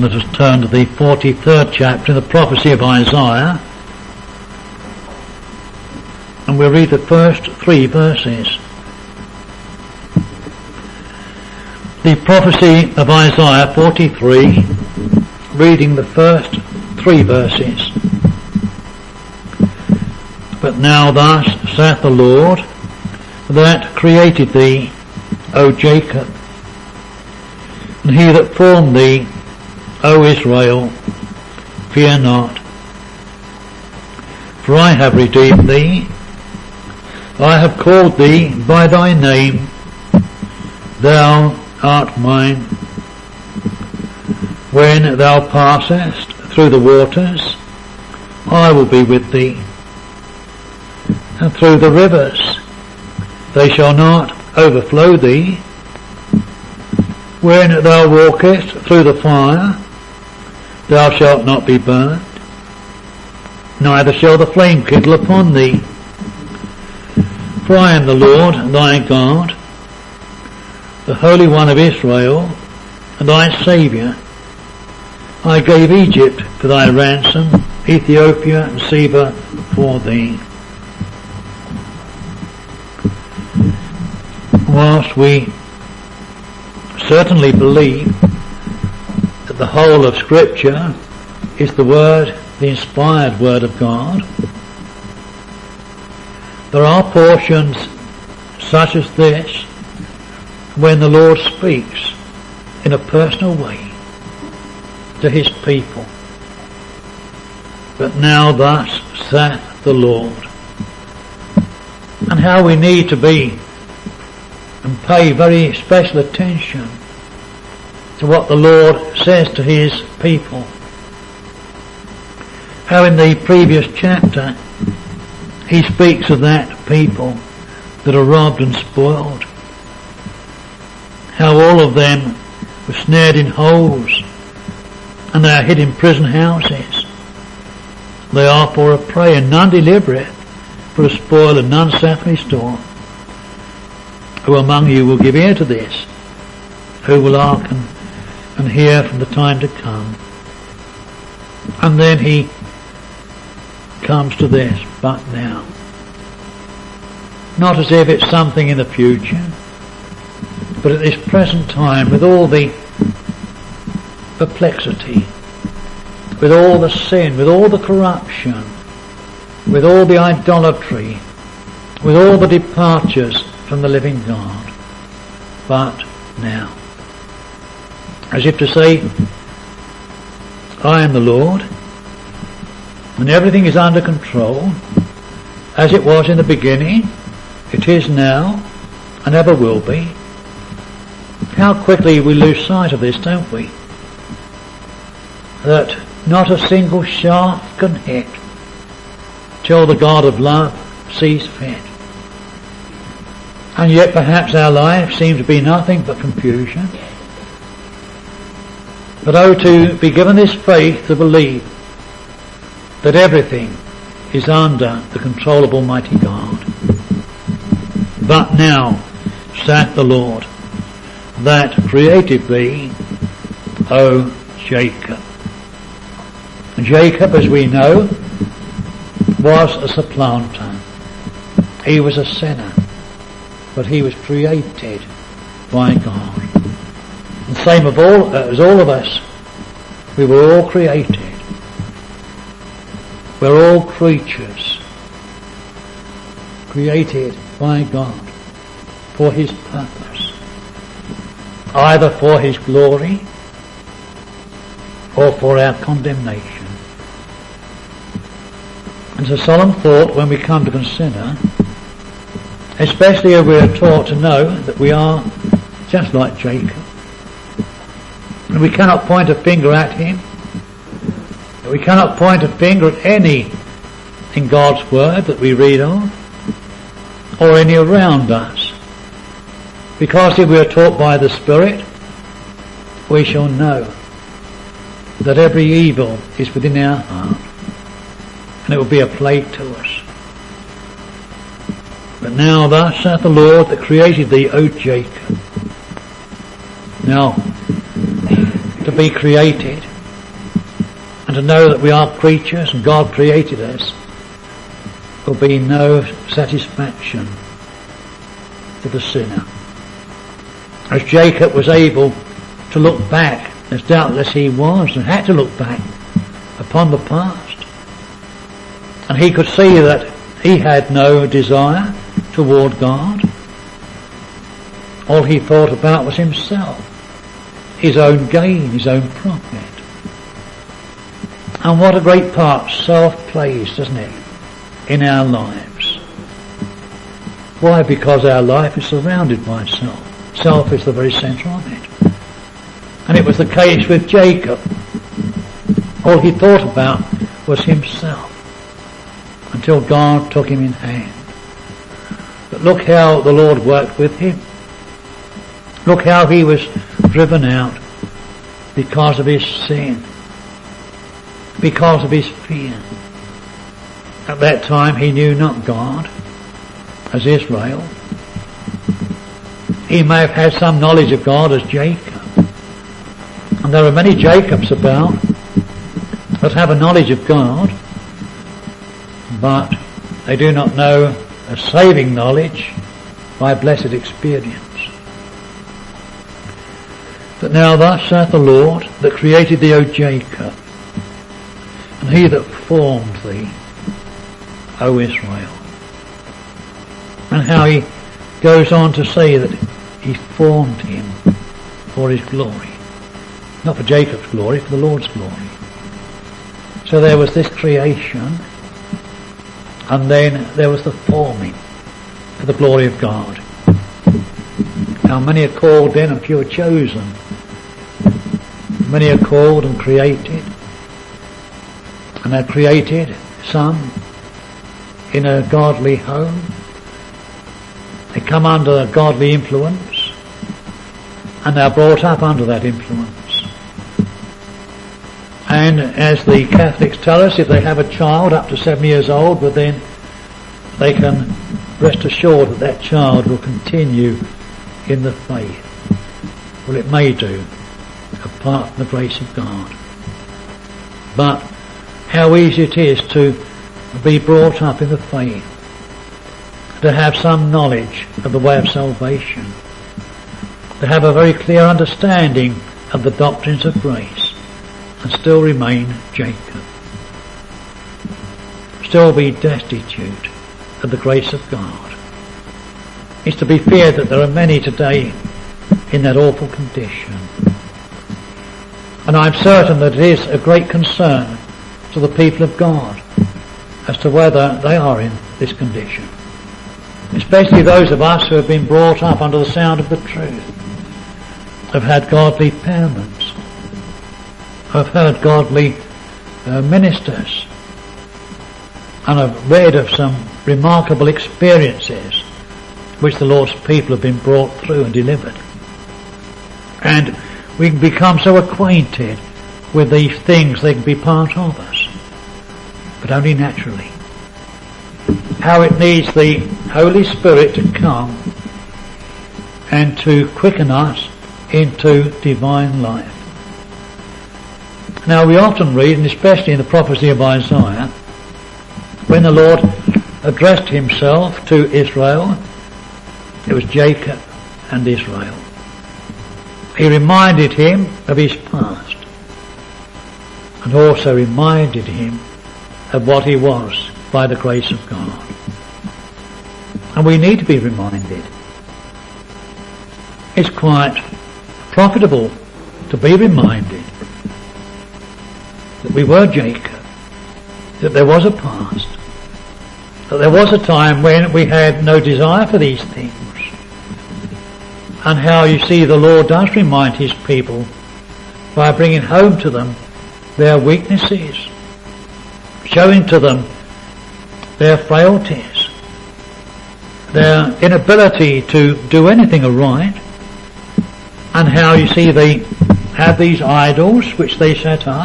Let us turn to the 43rd chapter, the prophecy of Isaiah, and we'll read the first 3 verses. The prophecy of Isaiah 43, reading the first 3 verses. But now thus saith the Lord, that created thee, O Jacob, and he that formed thee, O Israel, fear not. For I have redeemed thee, I have called thee by thy name, thou art mine. When thou passest through the waters, I will be with thee, and through the rivers, they shall not overflow thee. When thou walkest through the fire, thou shalt not be burned, neither shall the flame kindle upon thee. For I am the Lord thy God, the Holy One of Israel, and thy Saviour. I gave Egypt for thy ransom, Ethiopia and Seba for thee. Whilst we certainly believe that the whole of Scripture is the Word, the inspired Word of God, there are portions such as this when the Lord speaks in a personal way to his people. But now thus saith the Lord. And how we need to be and pay very special attention to what the Lord says to his people. How in the previous chapter he speaks of that people that are robbed and spoiled. How all of them were snared in holes and they are hid in prison houses. They are for a prey, and none deliver it, for a spoil, and none saith restore. Who among you will give ear to this? Who will hearken and hear from the time to come? And then he comes to this, but now. Not as if it's something in the future, but at this present time, with all the perplexity, with all the sin, with all the corruption, with all the idolatry, with all the departures from the living God. But now, as if to say, I am the Lord, and everything is under control, as it was in the beginning, it is now, and ever will be. How quickly we lose sight of this, don't we? That not a single shaft can hit till the God of love sees fit. And yet perhaps our life seems to be nothing but confusion. But oh, to be given this faith to believe that everything is under the control of Almighty God. But now saith the Lord, that created thee, O Jacob. And Jacob, as we know, was a supplanter. He was a sinner, but he was created by God. And same as all of us, we were all created. We're all creatures created by God for his purpose, either for his glory or for our condemnation. And it's a solemn thought when we come to consider, especially if we are taught to know that we are just like Jacob. And we cannot point a finger at him. We cannot point a finger at any in God's Word that we read of, or any around us. Because if we are taught by the Spirit, we shall know that every evil is within our heart, and it will be a plague to us. But now thus saith the Lord that created thee, O Jacob. Now, to be created and to know that we are creatures and God created us will be no satisfaction for the sinner. As Jacob was able to look back, as doubtless he was and had to look back upon the past, and he could see that he had no desire toward God. All he thought about was himself, his own gain, his own profit. And what a great part self plays, doesn't it, in our lives. Why? Because our life is surrounded by self. Self is the very centre of it. And it was the case with Jacob. All he thought about was himself until God took him in hand. But look how the Lord worked with him. Look how he was driven out because of his sin, because of his fear. At that time he knew not God as Israel. He may have had some knowledge of God as Jacob. And there are many Jacobs about that have a knowledge of God, but they do not know a saving knowledge by blessed experience. But now thus saith the Lord that created thee, O Jacob, and he that formed thee, O Israel. And how he goes on to say that he formed him for his glory. Not for Jacob's glory, for the Lord's glory. So there was this creation, and then there was the forming for the glory of God. How many are called then and few are chosen. Many are called and created, and are created, some in a godly home. They come under a godly influence, and they are brought up under that influence. And as the Catholics tell us, if they have a child up to 7 years old, but then they can rest assured that that child will continue in the faith. Well, it may do, apart from the grace of God. But how easy it is to be brought up in the faith, to have some knowledge of the way of salvation, to have a very clear understanding of the doctrines of grace, and still remain Jacob. Still be destitute of the grace of God. It's to be feared that there are many today in that awful condition. And I'm certain that it is a great concern to the people of God as to whether they are in this condition. Especially those of us who have been brought up under the sound of the truth, have had godly parents, have heard godly ministers, and have read of some remarkable experiences which the Lord's people have been brought through and delivered. And we can become so acquainted with these things they can be part of us, but only naturally. How it needs the Holy Spirit to come and to quicken us into divine life. Now we often read, and especially in the prophecy of Isaiah, when the Lord addressed himself to Israel, it was Jacob and Israel. He reminded him of his past, and also reminded him of what he was by the grace of God. And we need to be reminded. It's quite profitable to be reminded that we were Jacob, that there was a past, that there was a time when we had no desire for these things. And how, you see, the Lord does remind his people by bringing home to them their weaknesses, showing to them their frailties, their inability to do anything aright, and how, you see, they have these idols which they set up,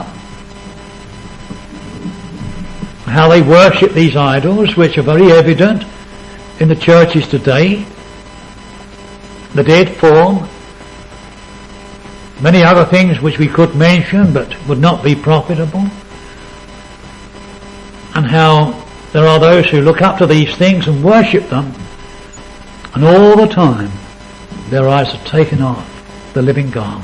how they worship these idols which are very evident in the churches today. The dead form Many other things which we could mention but would not be profitable. And how there are those who look up to these things and worship them, and all the time their eyes are taken off the living God.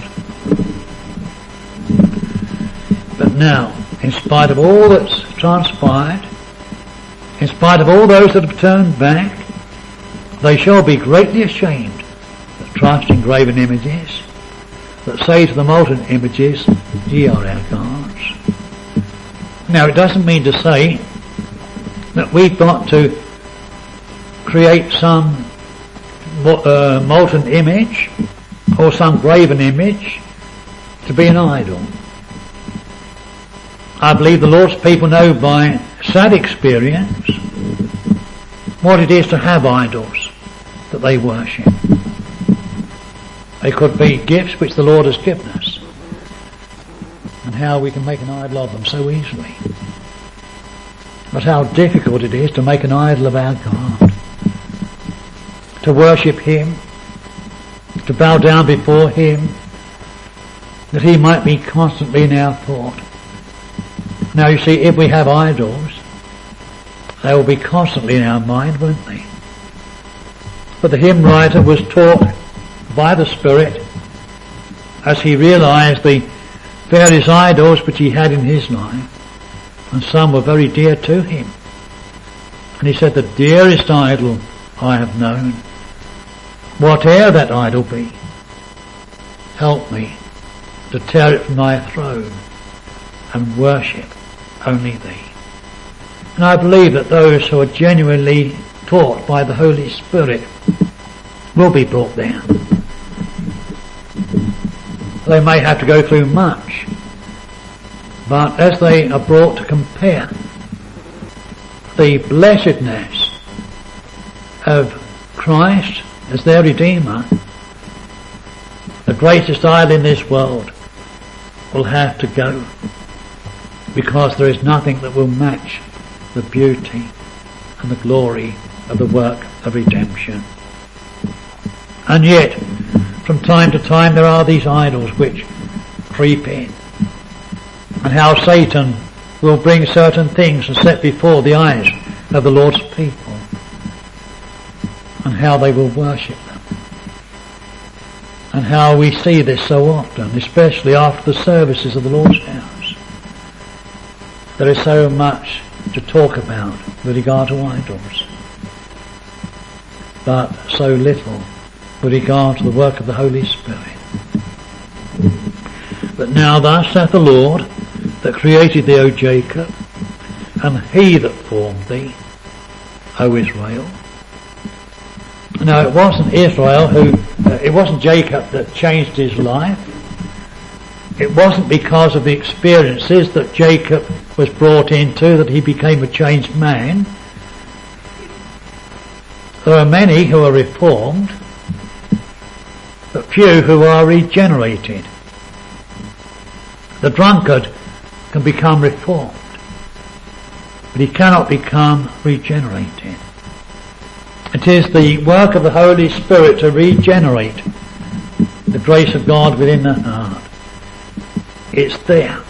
But now, in spite of all that's transpired, in spite of all those that have turned back, they shall be greatly ashamed that trust in graven images, that say to the molten images, ye are our gods. Now, it doesn't mean to say that we've got to create some molten image or some graven image to be an idol. I believe the Lord's people know by sad experience what it is to have idols that they worship. They could be gifts which the Lord has given us, and how we can make an idol of them so easily. But how difficult it is to make an idol of our God, to worship Him, to bow down before Him, that He might be constantly in our thought. Now you see, if we have idols, they will be constantly in our mind, won't they? But the hymn writer was taught by the Spirit, as he realised the various idols which he had in his life, and some were very dear to him. And he said, the dearest idol I have known, whate'er that idol be, help me to tear it from thy throne and worship only thee. And I believe that those who are genuinely taught by the Holy Spirit will be brought down. They may have to go through much, but as they are brought to compare the blessedness of Christ as their Redeemer, the greatest idol in this world will have to go, because there is nothing that will match the beauty and the glory of the work of redemption. And yet, from time to time, there are these idols which creep in, and how Satan will bring certain things and set before the eyes of the Lord's people, and how they will worship them, and how we see this so often, especially after the services of the Lord's house. There is so much to talk about with regard to idols, but so little with regard to the work of the Holy Spirit. But now thus saith the Lord that created thee, O Jacob, and he that formed thee, O Israel. Now it wasn't Israel it wasn't Jacob that changed his life. It wasn't because of the experiences that Jacob was brought into that he became a changed man. There are many who are reformed, but few who are regenerated. The drunkard can become reformed, but he cannot become regenerated. It is the work of the Holy Spirit to regenerate the grace of God within the heart. It's there.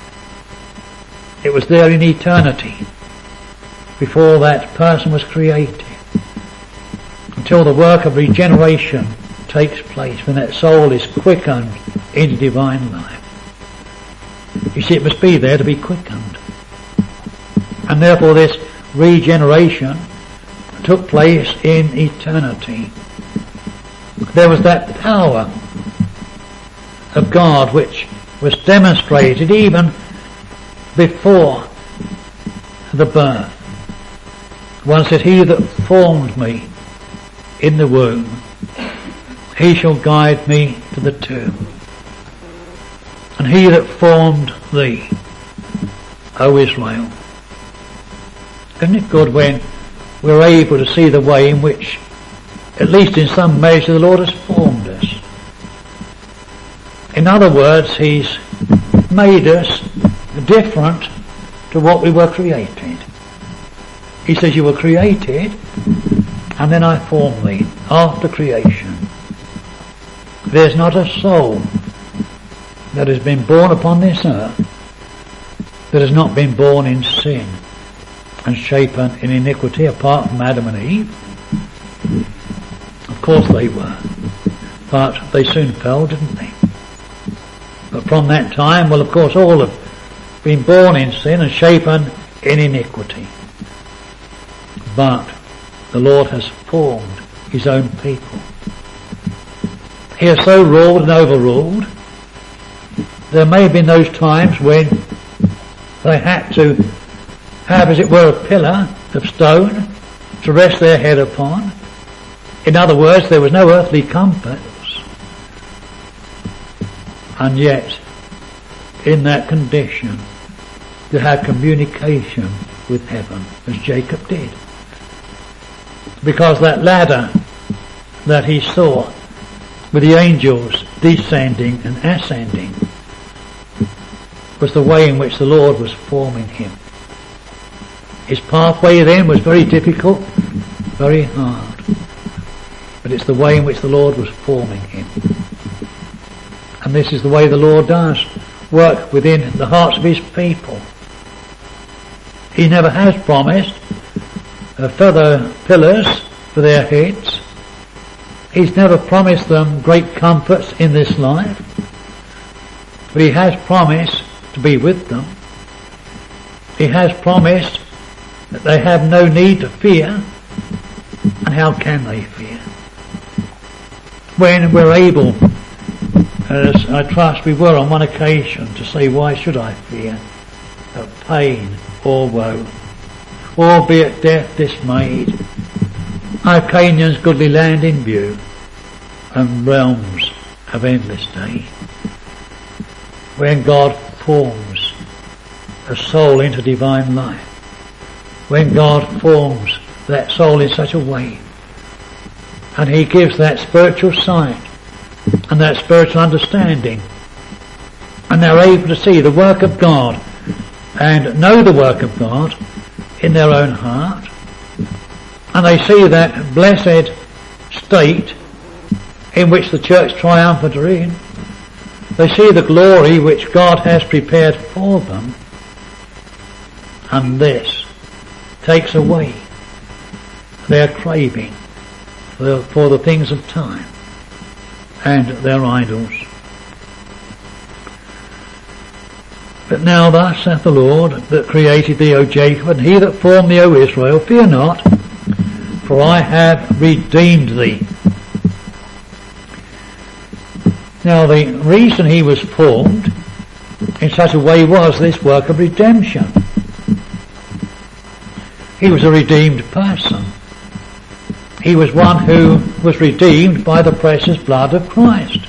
It was there in eternity, before that person was created, until the work of regeneration takes place, when that soul is quickened into divine life. You see, it must be there to be quickened. And therefore this regeneration took place in eternity. There was that power of God which was demonstrated even before the birth. One said, he that formed me in the womb, he shall guide me to the tomb. And he that formed thee, O Israel. Isn't it good when we're able to see the way in which, at least in some measure, the Lord has formed us? In other words, He's made us different to what we were created. He says, you were created, and then I formed thee after creation. There's not a soul that has been born upon this earth that has not been born in sin and shapen in iniquity apart from Adam and Eve? Of course they were, but they soon fell, didn't they? But from that time, well, of course, all have been born in sin and shapen in iniquity. But the Lord has formed his own people. He has so ruled and overruled. There may have been those times when they had to have, as it were, a pillar of stone to rest their head upon. In other words, there was no earthly comforts. And yet, in that condition, they had communication with heaven, as Jacob did. Because that ladder that he saw with the angels descending and ascending was the way in which the Lord was forming him. His pathway then was very difficult, very hard. But it's the way in which the Lord was forming him. And this is the way the Lord does work within the hearts of his people. He never has promised feather pillars for their heads. He's never promised them great comforts in this life. But he has promised to be with them. He has promised that they have no need to fear. And how can they fear? When we're able, as I trust we were on one occasion, to say, why should I fear of pain or woe, or be at death dismayed? I've Canaan's goodly land in view, and realms of endless day. When God forms a soul into divine life, when God forms that soul in such a way, and he gives that spiritual sight and that spiritual understanding, and they're able to see the work of God and know the work of God in their own heart, and they see that blessed state in which the church triumphant are in. They see the glory which God has prepared for them, and this takes away their craving for the things of time and their idols. But now thus saith the Lord that created thee, O Jacob, and he that formed thee, O Israel, fear not, for I have redeemed thee. Now the reason he was formed in such a way was this work of redemption. He was a redeemed person. He was one who was redeemed by the precious blood of Christ.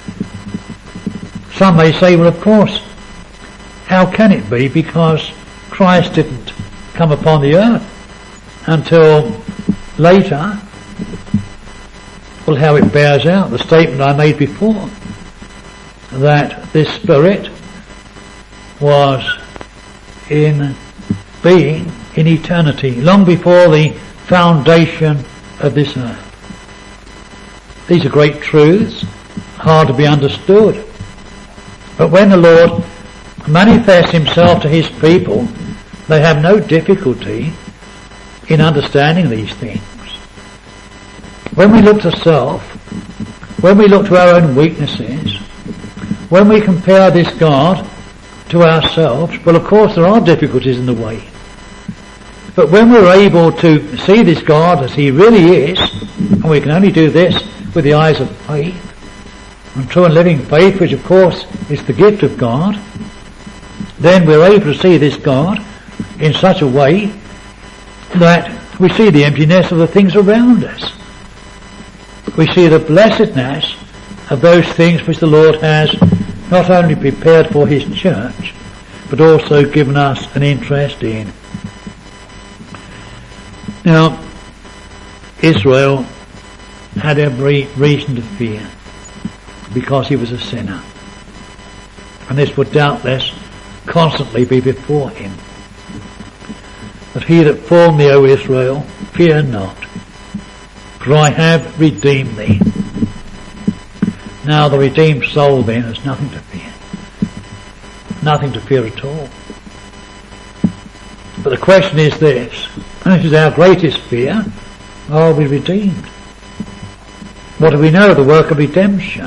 Some may say, well, of course, how can it be? Because Christ didn't come upon the earth until later. Well, how it bears out the statement I made before, that this Spirit was in being in eternity, long before the foundation of this earth. These are great truths, hard to be understood. But when the Lord manifests himself to his people, they have no difficulty in understanding these things. When we look to self, when we look to our own weaknesses, when we compare this God to ourselves, well, of course there are difficulties in the way. But when we're able to see this God as he really is, and we can only do this with the eyes of faith, and true and living faith, which of course is the gift of God, then we're able to see this God in such a way that we see the emptiness of the things around us. We see the blessedness of those things which the Lord has not only prepared for his church, but also given us an interest in. Now, Israel had every reason to fear because he was a sinner. And this would doubtless constantly be before him. But he that formed thee, O Israel, fear not, for I have redeemed thee. Now the redeemed soul then has nothing to fear. nothing to fear at all. But the question is this, and this is our greatest fear: are we redeemed? What do we know of the work of redemption?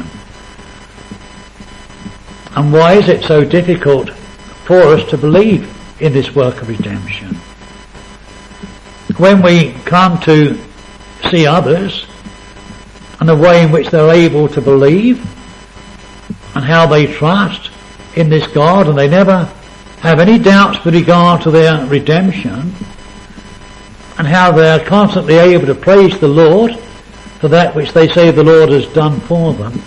And why is it so difficult for us to believe in this work of redemption? When we come to see others and the way in which they're able to believe and how they trust in this God, and they never have any doubts with regard to their redemption, and how they're constantly able to praise the Lord for that which they say the Lord has done for them,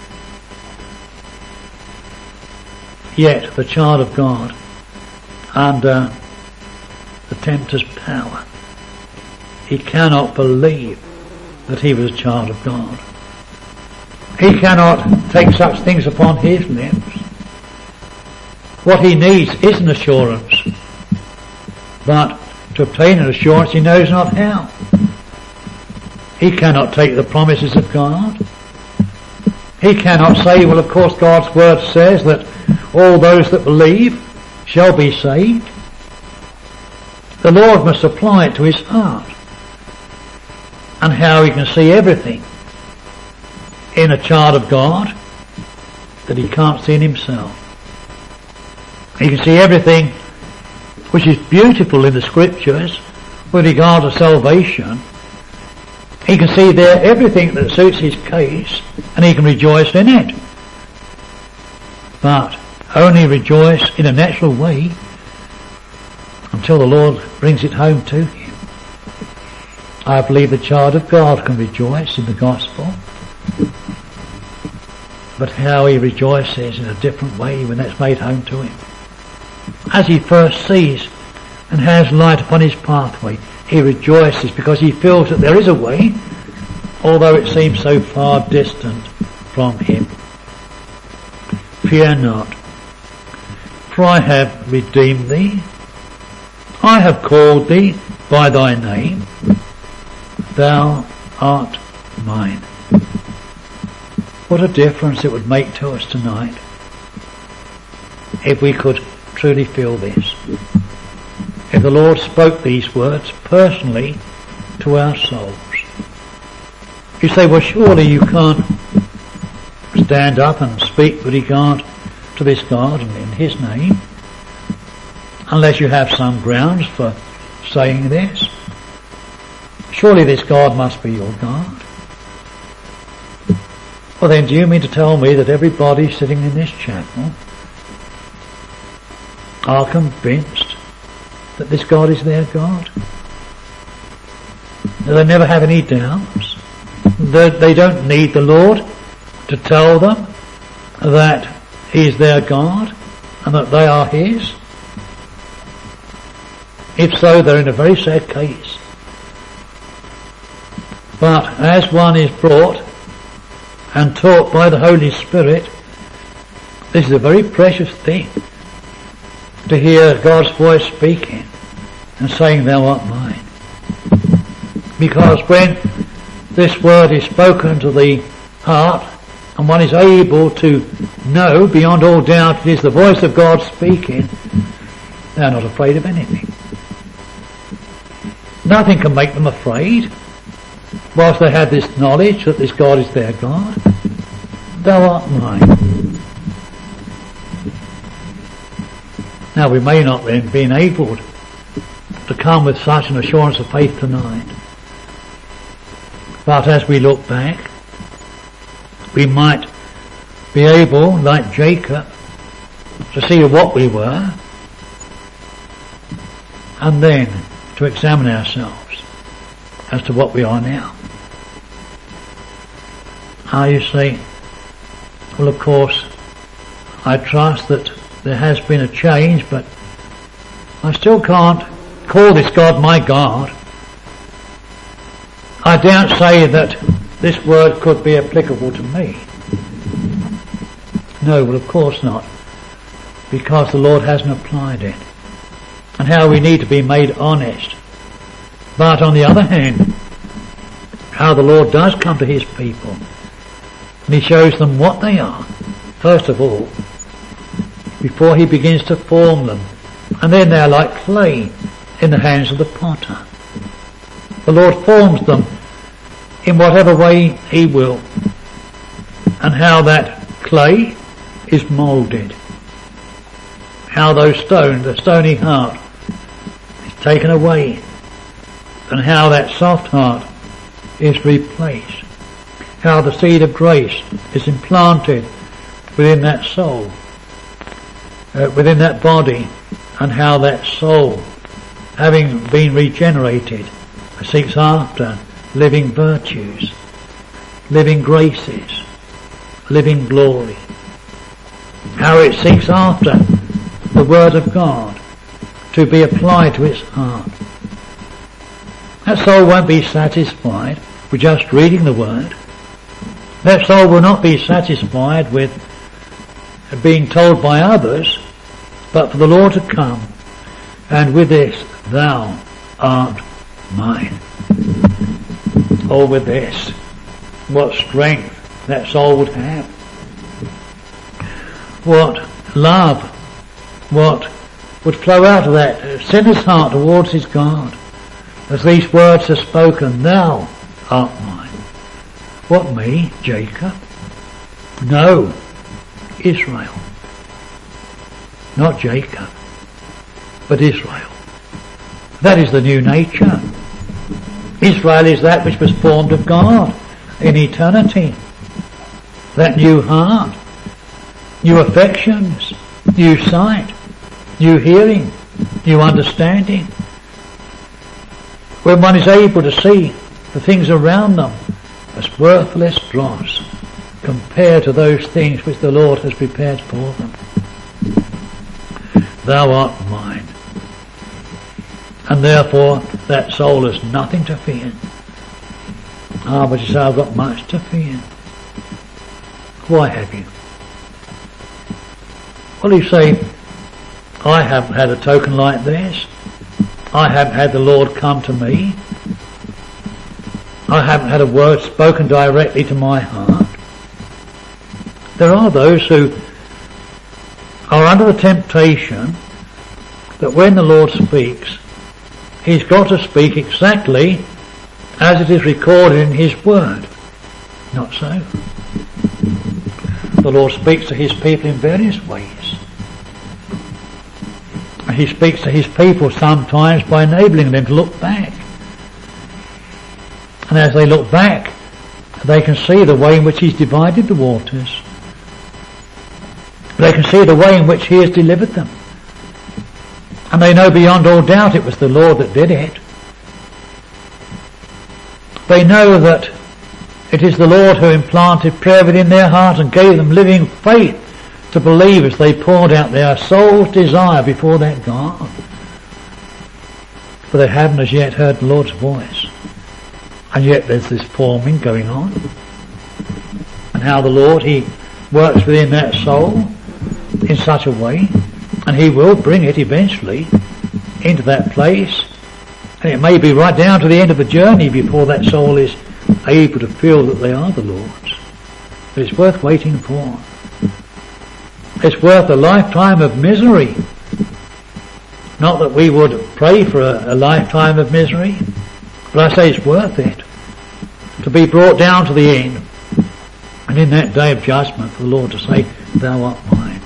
yet the child of God, under the tempter's power, he cannot believe that he was a child of God. He cannot take such things upon his lips. What he needs is an assurance, but to obtain an assurance he knows not how. He cannot take the promises of God. He cannot say, well, of course God's word says that all those that believe shall be saved. The Lord must apply it to his heart, and how he can see everything in a child of God that he can't see in himself. He can see everything which is beautiful in the scriptures with regard to salvation. He can see there everything that suits his case, and he can rejoice in it. But only rejoice in a natural way until the Lord brings it home to him. I believe the child of God can rejoice in the gospel, but how he rejoices in a different way when that's made home to him. As he first sees and has light upon his pathway, he rejoices because he feels that there is a way, although it seems so far distant from him. Fear not, for I have redeemed thee. I have called thee by thy name. Thou art mine. What a difference it would make to us tonight if we could truly feel this. If the Lord spoke these words personally to our souls. You say, well, surely you can't stand up and speak with regard to this God and in his name unless you have some grounds for saying this. Surely this God must be your God. Well then, do you mean to tell me that everybody sitting in this chapel are convinced that this God is their God? Do they never have any doubts? That they don't need the Lord to tell them that he is their God and that they are his? If so, they're in a very sad case. But as one is brought and taught by the Holy Spirit, this is a very precious thing to hear God's voice speaking and saying, thou art mine. Because when this word is spoken to the heart and one is able to know beyond all doubt it is the voice of God speaking, they're not afraid of anything. Nothing can make them afraid whilst they have this knowledge that this God is their God. Thou art mine. Now we may not then be enabled to come with such an assurance of faith tonight. But as we look back, we might be able, like Jacob, to see what we were and then to examine ourselves as to what we are now. You say, well, of course, I trust that there has been a change, but I still can't call this God my God. I don't say that this word could be applicable to me. No, well, of course not, because the Lord hasn't applied it. And how we need to be made honest. But on the other hand, how the Lord does come to his people, and he shows them what they are. First of all, before he begins to form them. And then they're like clay in the hands of the potter. The Lord forms them in whatever way he will. And how that clay is moulded. How those stones, the stony heart, is taken away. And how that soft heart is replaced. How the seed of grace is implanted within that soul, within that body, and how that soul, having been regenerated, seeks after living virtues, living graces, living glory. How it seeks after the Word of God to be applied to its heart. That soul won't be satisfied with just reading the Word. That soul will not be satisfied with being told by others, but for the Lord to come, and with this, thou art mine. Oh, with this, what strength that soul would have. What love, what would flow out of that sinner's heart towards his God, as these words are spoken, thou art mine. What, me, Jacob? No, Israel. Not Jacob, but Israel. That is the new nature. Israel is that which was formed of God in eternity. That new heart, new affections, new sight, new hearing, new understanding. When one is able to see the things around them as worthless dross compared to those things which the Lord has prepared for them. Thou art mine. And therefore that soul has nothing to fear. But you say, I've got much to fear. Why have you? Well, you say, I haven't had a token like this. I haven't had the Lord come to me. I haven't had a word spoken directly to my heart. There are those who are under the temptation that when the Lord speaks, he's got to speak exactly as it is recorded in his word. Not so. The Lord speaks to his people in various ways. He speaks to his people sometimes by enabling them to look back. And as they look back, they can see the way in which he's divided the waters. They can see the way in which he has delivered them. And they know beyond all doubt it was the Lord that did it. They know that it is the Lord who implanted prayer within their heart and gave them living faith to believe as they poured out their soul's desire before that God. For they haven't as yet heard the Lord's voice. And yet there's this forming going on. And how the Lord, he works within that soul in such a way, and he will bring it eventually into that place. And it may be right down to the end of the journey before that soul is able to feel that they are the Lord's. But it's worth waiting for. It's worth a lifetime of misery. Not that we would pray for a lifetime of misery, but I say it's worth it to be brought down to the end, and in that day of judgment for the Lord to say, thou art mine.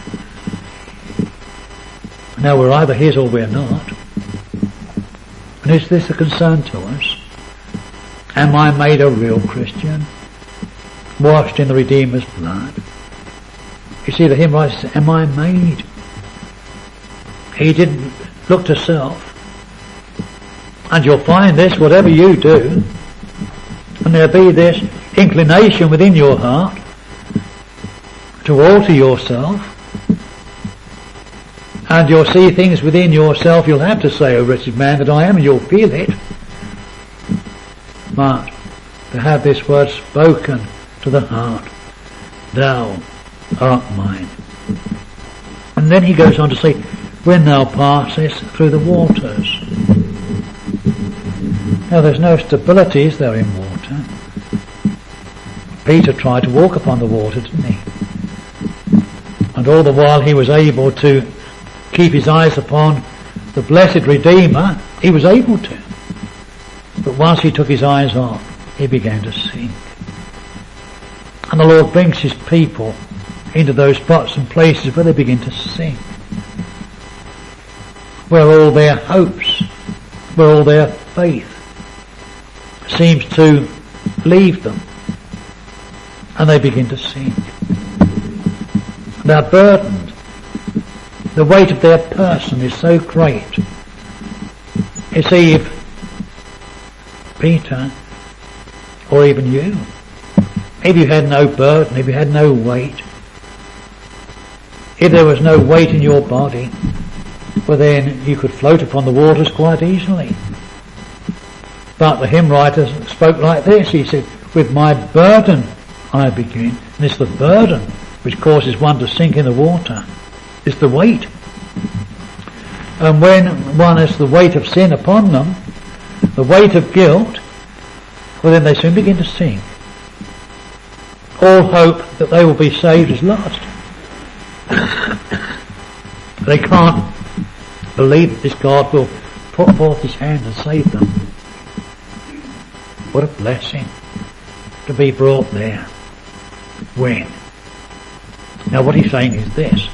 Now we're either his or we're not. And is this a concern to us? Am I made a real Christian? Washed in the Redeemer's blood? You see, the hymn writer says, am I made? He didn't look to self. And you'll find this, whatever you do, and there'll be this inclination within your heart to alter yourself, and you'll see things within yourself you'll have to say, O wretched man that I am, and you'll feel it. But to have this word spoken to the heart, thou art mine. And then he goes on to say, when thou passest through the waters. Now there's no stability, is there, in water? Peter tried to walk upon the water, didn't he? And all the while he was able to keep his eyes upon the blessed Redeemer, he was able to. But once he took his eyes off, he began to sink. And the Lord brings his people into those spots and places where they begin to sink, where all their hopes, where all their faith seems to leave them, and they begin to sink. They're burdened. The weight of their person is so great. You see, if Peter, or even you, if you had no burden, if you had no weight, if there was no weight in your body, well then you could float upon the waters quite easily. But the hymn writer spoke like this. He said, with my burden I begin. And it's the burden which causes one to sink in the water. It's the weight. And when one has the weight of sin upon them, the weight of guilt, well then they soon begin to sink. All hope that they will be saved is lost. They can't believe that this God will put forth his hand and save them. What a blessing to be brought there. When? Now what he's saying is this.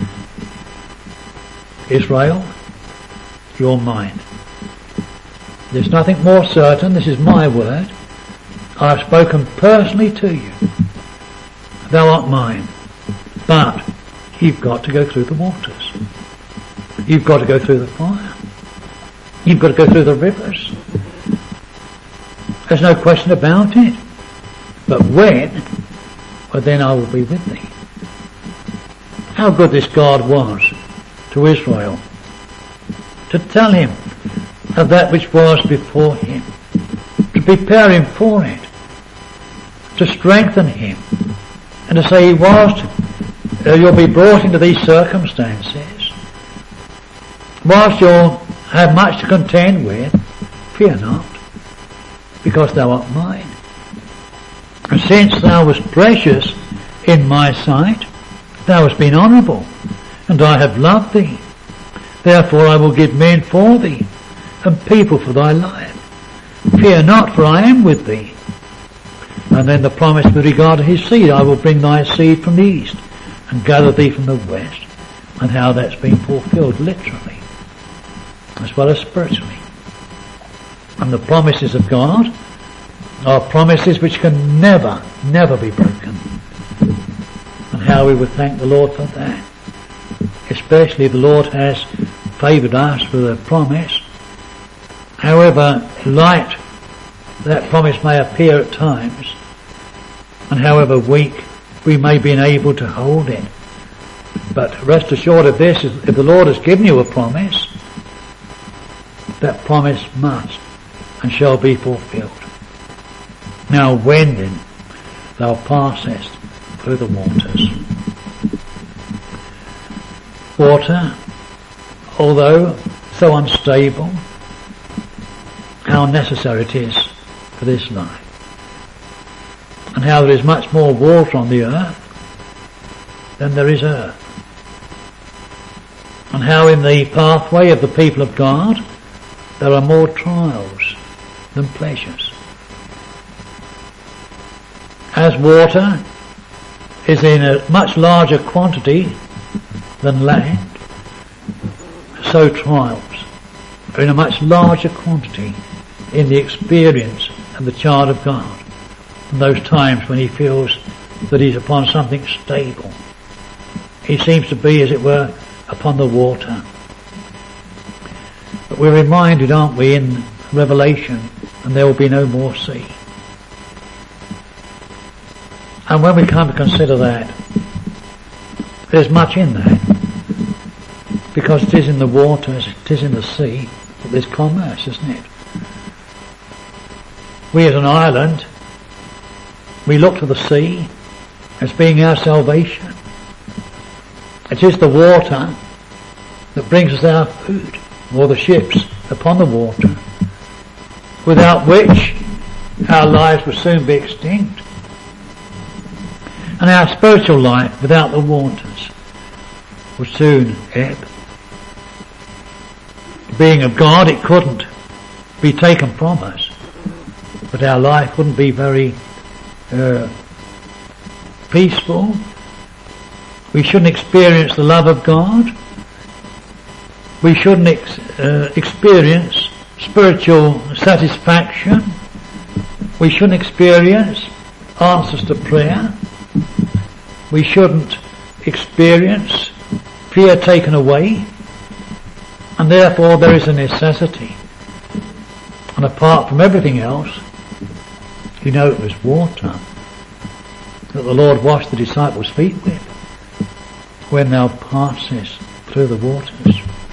Israel, you're mine. There's nothing more certain. This is my word. I've spoken personally to you. Thou art mine. But you've got to go through the waters. You've got to go through the fire. You've got to go through the rivers. There's no question about it. But when? Well, then I will be with thee. How good this God was to Israel, to tell him of that which was before him, to prepare him for it, to strengthen him, and to say you'll be brought into these circumstances. Whilst you'll have much to contend with, fear not, because thou art mine. And since thou wast precious in my sight, thou hast been honourable, and I have loved thee. Therefore I will give men for thee, and people for thy life. Fear not, for I am with thee. And then the promise with regard to his seed, I will bring thy seed from the east, and gather thee from the west. And how that's been fulfilled literally, as well as spiritually. And the promises of God are promises which can never, never be broken. And how we would thank the Lord for that. Especially the Lord has favoured us with a promise. However light that promise may appear at times, and however weak we may be unable to hold it. But rest assured of this, if the Lord has given you a promise, that promise must and shall be fulfilled. Now when then thou passest through the waters. Water, although so unstable, how necessary it is for this life. And how there is much more water on the earth than there is earth. And how in the pathway of the people of God there are more trials than pleasures. As water is in a much larger quantity than land, so trials are in a much larger quantity in the experience of the child of God. And those times when he feels that he's upon something stable, he seems to be, as it were, upon the water. But we're reminded, aren't we, in Revelation, and there will be no more sea. And when we come to consider that, there's much in that. Because it is in the waters, it is in the sea, that there's commerce, isn't it? We as an island, we look to the sea as being our salvation. It is the water that brings us our food, or the ships upon the water, without which our lives will soon be extinct. And our spiritual life without the waters would soon ebb. Being of God, it couldn't be taken from us, but our life wouldn't be very peaceful. We shouldn't experience the love of God. We shouldn't experience spiritual satisfaction. We shouldn't experience answers to prayer. We shouldn't experience fear taken away. And therefore there is a necessity. And apart from everything else, you know, it was water that the Lord washed the disciples' feet with when thou passest through the waters.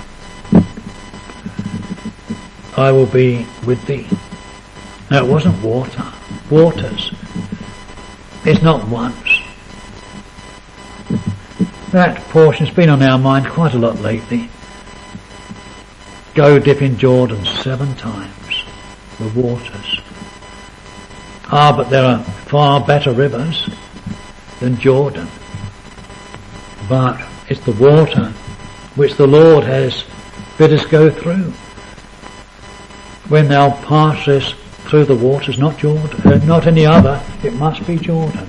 I will be with thee. No, it wasn't water. Waters. It's not once. That portion's been on our mind quite a lot lately. Go dip in Jordan 7 times. The waters. But there are far better rivers than Jordan. But it's the water which the Lord has bid us go through. When thou passest through the waters, not Jordan, not any other, it must be Jordan.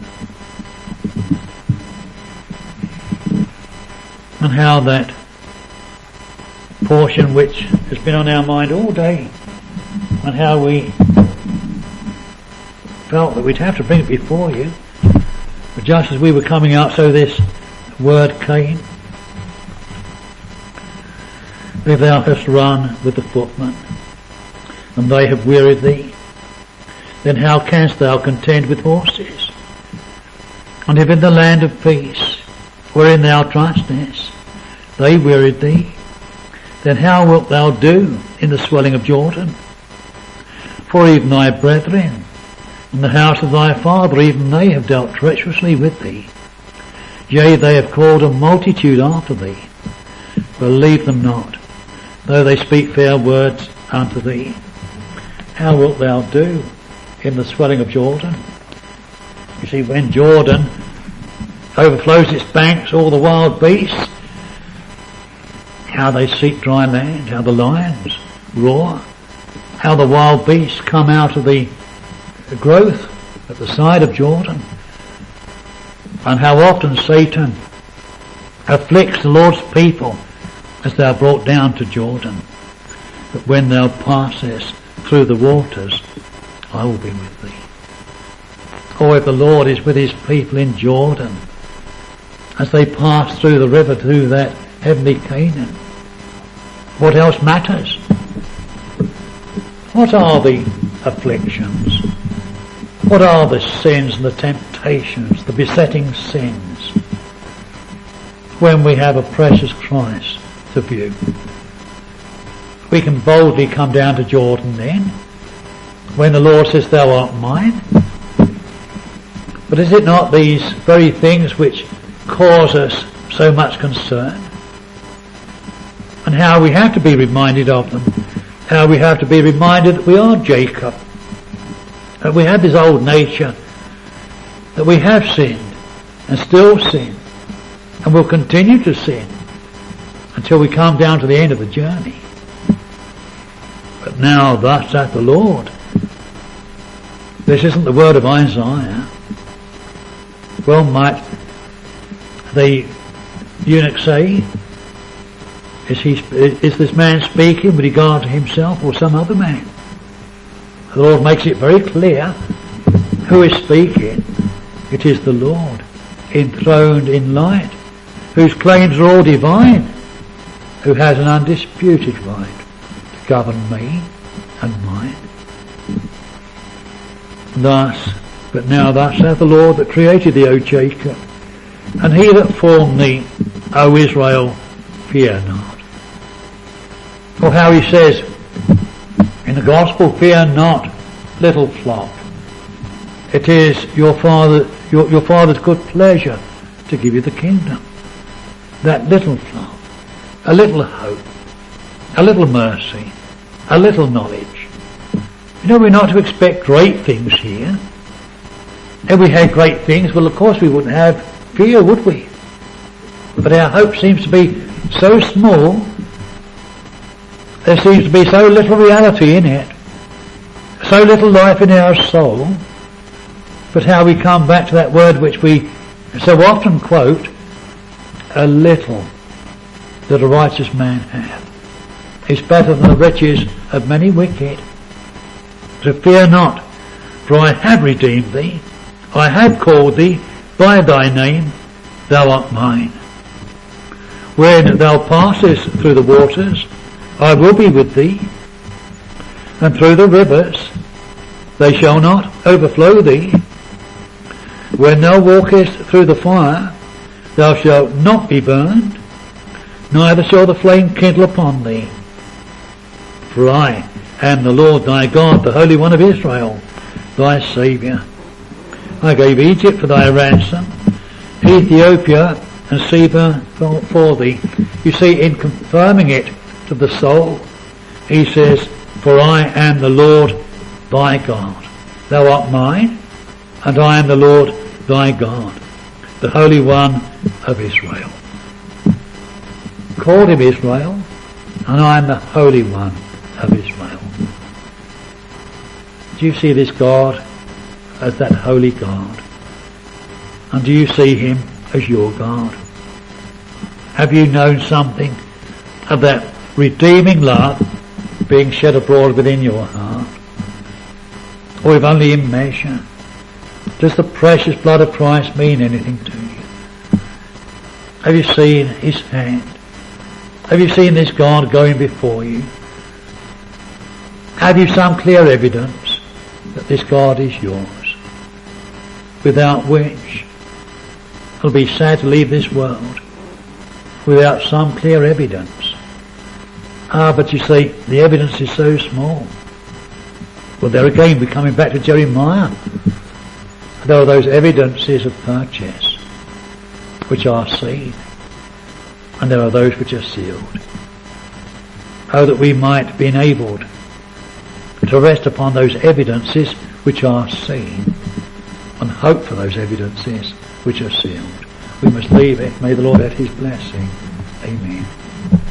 And how that portion which has been on our mind all day, and how we felt that we'd have to bring it before you, but just as we were coming out, so this word came. If thou hast run with the footmen, and they have wearied thee, then how canst thou contend with horses? And if in the land of peace, wherein thou trustest, they wearied thee, then how wilt thou do in the swelling of Jordan? For even thy brethren, in the house of thy father, even they have dealt treacherously with thee. Yea, they have called a multitude after thee. Believe them not, though they speak fair words unto thee. How wilt thou do in the swelling of Jordan? You see, when Jordan overflows its banks, all the wild beasts, how they seek dry land, how the lions roar, how the wild beasts come out of the growth at the side of Jordan, and how often Satan afflicts the Lord's people as they are brought down to Jordan. But when thou passest through the waters, I will be with thee. Or if the Lord is with his people in Jordan, as they pass through the river to that heavenly Canaan, what else matters? What are the afflictions? What are the sins and the temptations, the besetting sins, when we have a precious Christ to view? We can boldly come down to Jordan then, when the Lord says, thou art mine. But is it not these very things which cause us so much concern? And how we have to be reminded of them. How we have to be reminded that we are Jacob. That we have this old nature. That we have sinned and still sin. And will continue to sin until we come down to the end of the journey. But now thus saith the Lord. This isn't the word of Isaiah. Well might the eunuch say, is this man speaking with regard to himself or some other man? The Lord makes it very clear who is speaking. It is the Lord, enthroned in light, whose claims are all divine, who has an undisputed right to govern me and mine. But now thus saith the Lord that created thee, O Jacob, and he that formed thee, O Israel, fear not. Or how he says in the gospel, fear not, little flock. It is your father's good pleasure to give you the kingdom. That little flock, a little hope, a little mercy, a little knowledge. You know, we're not to expect great things here. If we had great things, well, of course we wouldn't have fear, would we? But our hope seems to be so small, there seems to be so little reality in it, so little life in our soul. But how we come back to that word which we so often quote, a little that a righteous man hath is better than the riches of many wicked. So fear not, for I have redeemed thee, I have called thee by thy name, thou art mine. When thou passest through the waters, I will be with thee, and through the rivers, they shall not overflow thee. When thou walkest through the fire, thou shalt not be burned, neither shall the flame kindle upon thee. For I am the Lord thy God, the Holy One of Israel, thy Saviour. I gave Egypt for thy ransom, Ethiopia and Seba for thee. You see, in confirming it to the soul, he says, for I am the Lord thy God. Thou art mine, and I am the Lord thy God, the Holy One of Israel. Called him Israel, and I am the Holy One of Israel. Do you see this God as that holy God? And do you see him as your God? Have you known something of that redeeming love being shed abroad within your heart? Or if only in measure? Does the precious blood of Christ mean anything to you? Have you seen his hand? Have you seen this God going before you? Have you some clear evidence that this God is yours, without which it'll be sad to leave this world without some clear evidence? But you see, the evidence is so small. Well, there again, we're coming back to Jeremiah. There are those evidences of purchase which are seen, and there are those which are sealed. Oh, that we might be enabled to rest upon those evidences which are seen and hope for those evidences which are sealed. We must leave it. May the Lord add his blessing. Amen.